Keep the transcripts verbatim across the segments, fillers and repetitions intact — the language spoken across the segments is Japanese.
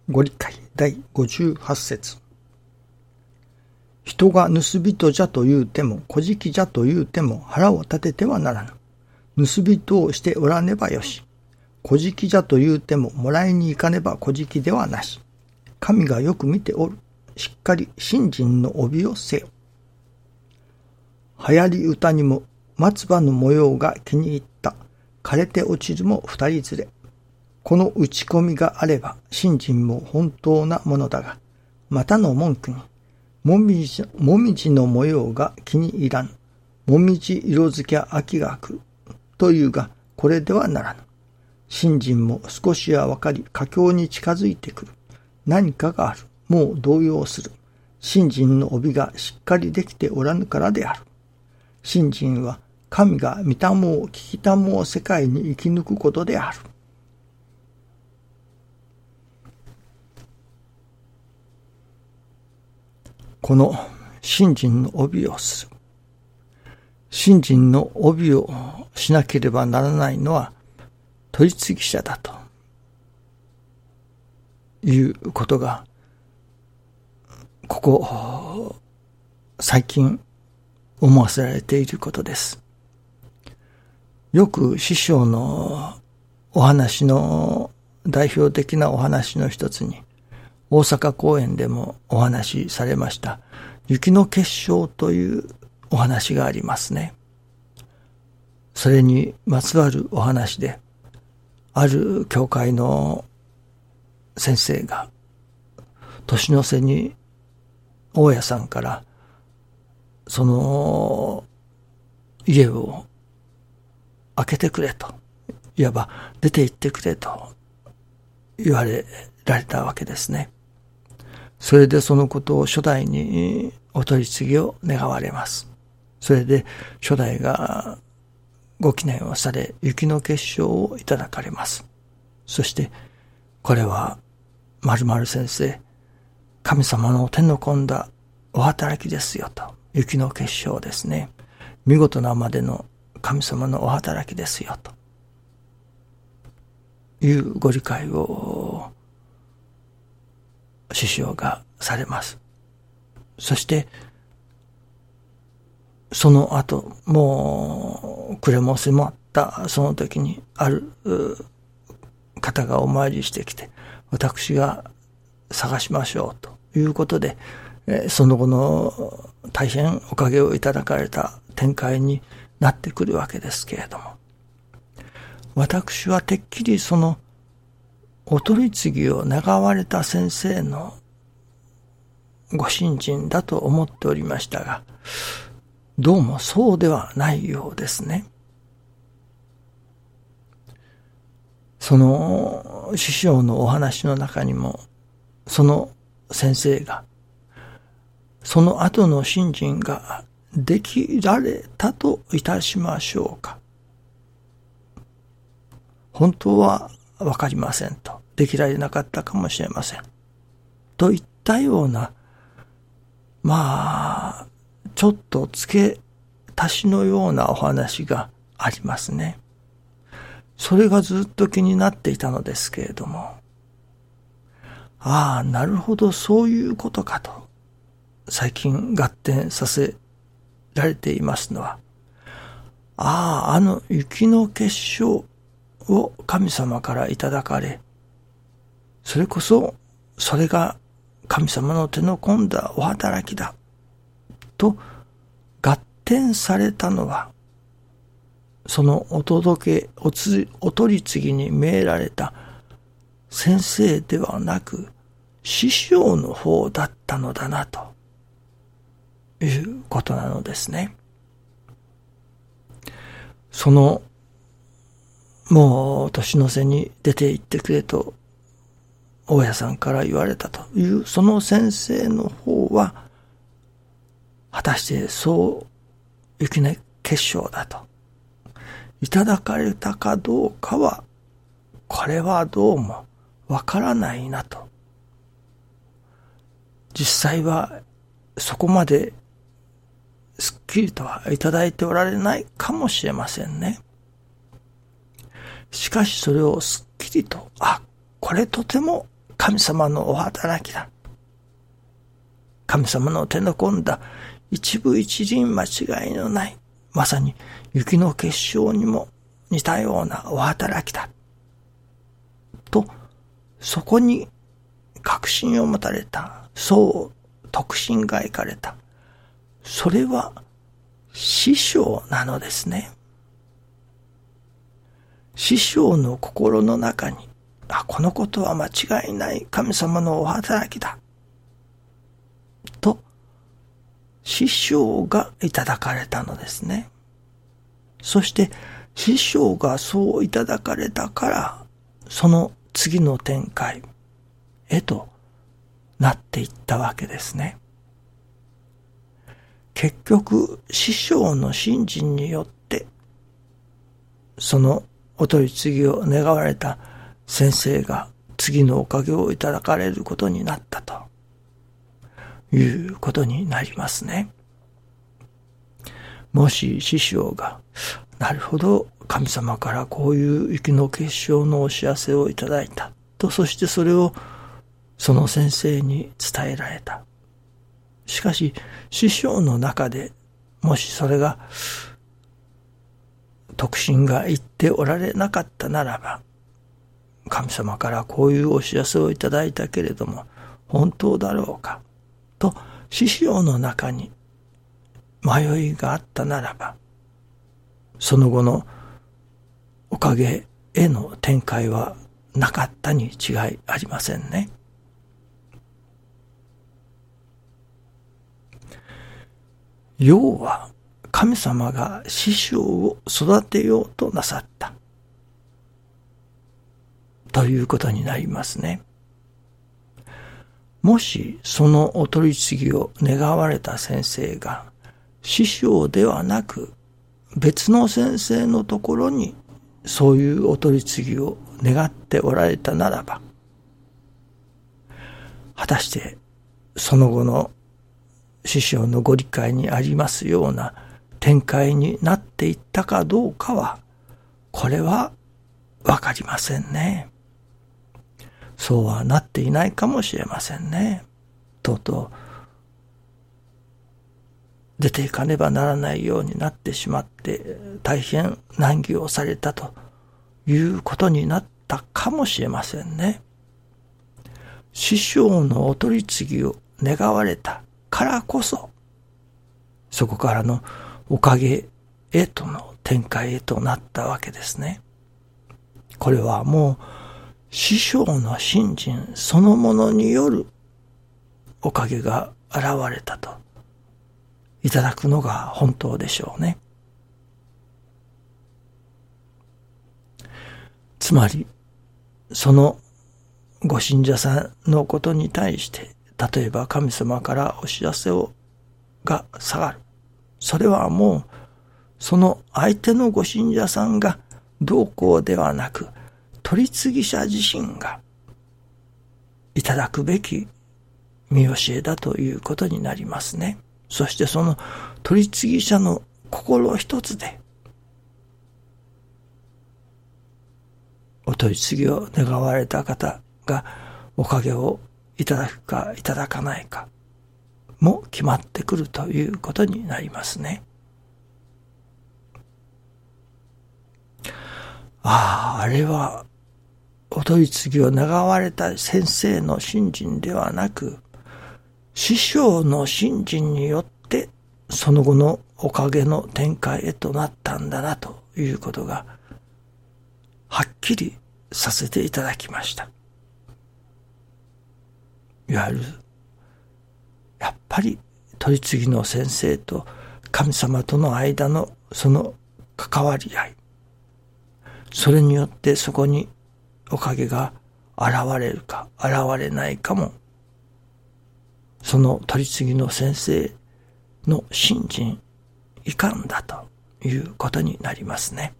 ご理解だいごじゅうはち節。人が盗人じゃと言うても、小じじゃと言うても腹を立ててはならぬ。盗人をしておらねばよし。小じじゃと言うてももらいに行かねば小じではなし。神がよく見ておる。しっかり信心の帯をせよ。流行り歌にも松葉の模様が気に入った。枯れて落ちるも二人連れ。この打ち込みがあれば信心も本当なものだが、またの文句に、もみじ、もみじの模様が気に入らん。もみじ色づきゃ秋が来る。というが、これではならぬ。信心も少しはわかり、佳境に近づいてくる。何かがある。もう動揺する。信心の帯がしっかりできておらぬからである。信心は神が見たもう聞きたもう世界に生き抜くことである。この信心の帯をする。信心の帯をしなければならないのは取り次ぎ者だということが、ここ最近思わせられていることです。よく師匠のお話の代表的なお話の一つに、大阪公演でもお話しされました雪の結晶というお話がありますね。それにまつわるお話で、ある教会の先生が年の瀬に大家さんからその家を開けてくれと、いわば出て行ってくれと言われられたわけですね。それでそのことを初代にお取り次ぎを願われます。それで初代がご記念をされ、雪の結晶をいただかれます。そしてこれは〇〇先生、神様の手の込んだお働きですよと。雪の結晶ですね。見事なまでの神様のお働きですよというご理解を師匠がされます。そしてその後、もう暮れも迫ったその時に、ある方がお参りしてきて、私が探しましょうということで、その後の大変おかげをいただかれた展開になってくるわけですけれども、私はてっきりそのお取り次ぎを願われた先生のご信心だと思っておりましたが、どうもそうではないようですね。その師匠のお話の中にも、その先生がその後の信心ができられたといたしましょうか。本当はわかりませんと。できられなかったかもしれません。といったような、まあ、ちょっと付け足しのようなお話がありますね。それがずっと気になっていたのですけれども、ああ、なるほど、そういうことかと、最近合点させられていますのは、ああ、あの雪の結晶を神様からいただかれ、それこそ、それが神様の手の込んだお働きだ、と合点されたのは、そのお届け、おつ、お取り次ぎに命られた先生ではなく、師匠の方だったのだな、ということなのですね。その、もう年の瀬に出て行ってくれと、大家さんから言われたという、その先生の方は、果たしてそう、雪の結晶だと、いただかれたかどうかは、これはどうもわからないなと。実際はそこまですっきりとはいただいておられないかもしれませんね。しかしそれをすっきりと、あ、これとても神様のお働きだ。神様の手の込んだ一部一輪間違いのない、まさに雪の結晶にも似たようなお働きだ。と、そこに確信を持たれた、そう特進がいかれた。それは師匠なのですね。師匠の心の中に、あ、このことは間違いない神様のお働きだ。と、師匠がいただかれたのですね。そして、師匠がそういただかれたから、その次の展開へとなっていったわけですね。結局、師匠の信心によって、そのお取り次ぎを願われた先生が次のおかげをいただかれることになったということになりますね。もし師匠が、なるほど、神様からこういう雪の結晶のお知らせをいただいたと、そしてそれをその先生に伝えられた。しかし、師匠の中でもしそれが特進が言っておられなかったならば、神様からこういうお知らせをいただいたけれども本当だろうかと師匠の中に迷いがあったならば、その後のおかげへの展開はなかったに違いありませんね。要は神様が師匠を育てようとなさったということになりますね。もしそのお取り次ぎを願われた先生が師匠ではなく別の先生のところにそういうお取り次ぎを願っておられたならば、果たしてその後の師匠のご理解にありますような展開になっていったかどうかは、これはわかりませんね。そうはなっていないかもしれませんね。とうとう出ていかねばならないようになってしまって大変難儀をされたということになったかもしれませんね。師匠のお取り次ぎを願われたからこそ、そこからのおかげへとの展開へとなったわけですね。これはもう師匠の信心そのものによるおかげが現れたといただくのが本当でしょうね。つまりそのご信者さんのことに対して、例えば神様からお知らせをが下がる。それはもうその相手のご信者さんがどうこうではなく、取り次ぎ者自身がいただくべき見教えだということになりますね。そしてその取り次ぎ者の心一つでお取り次ぎを願われた方がおかげをいただくかいただかないかも決まってくるということになりますね。ああ、あれはお取り次ぎを願われた先生の信心ではなく、師匠の信心によってその後のおかげの展開へとなったんだなということがはっきりさせていただきました。いわゆるやっぱり取り次ぎの先生と神様との間のその関わり合い、それによってそこにおかげが現れるか現れないかも、その取り次ぎの先生の信心いかんだということになりますね。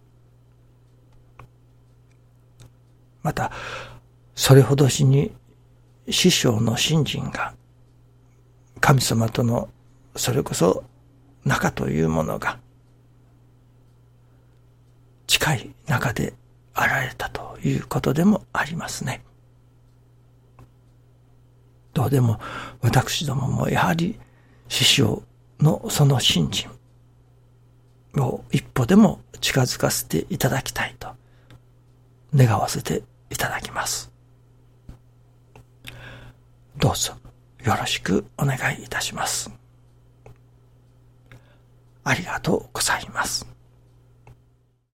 またそれほどしに師匠の信心が神様とのそれこそ仲というものが近い中であられたということでもありますね。 ようでも、私どももやはり師匠のその信心を一歩でも近づかせていただきたいと願わせていただきます。どうぞよろしくお願いいたします。ありがとうございます。